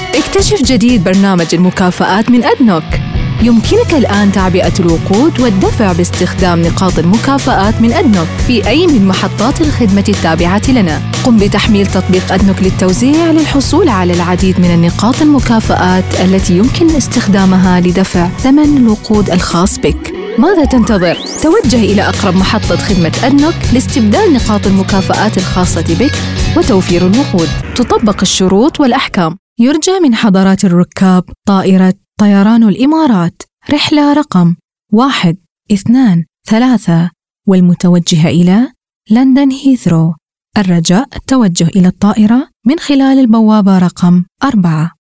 اكتشف جديد برنامج المكافآت من أدنوك. يمكنك الآن تعبئة الوقود والدفع باستخدام نقاط المكافآت من أدنوك في أي من محطات الخدمة التابعة لنا. قم بتحميل تطبيق أدنوك للتوزيع للحصول على العديد من النقاط المكافآت التي يمكن استخدامها لدفع ثمن الوقود الخاص بك. ماذا تنتظر؟ توجه إلى أقرب محطة خدمة أدنوك لاستبدال نقاط المكافآت الخاصة بك وتوفير الوقود. تطبق الشروط والأحكام. يرجى من حضرات الركاب طائرة طيران الإمارات رحلة رقم 1 2 3 والمتوجهة إلى لندن هيثرو، الرجاء التوجه إلى الطائرة من خلال البوابة رقم 4.